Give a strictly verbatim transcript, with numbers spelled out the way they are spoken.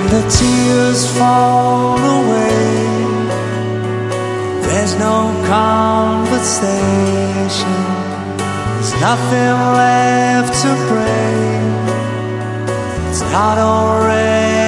the tears fall away, there's no conversation, there's nothing left to break. It's not already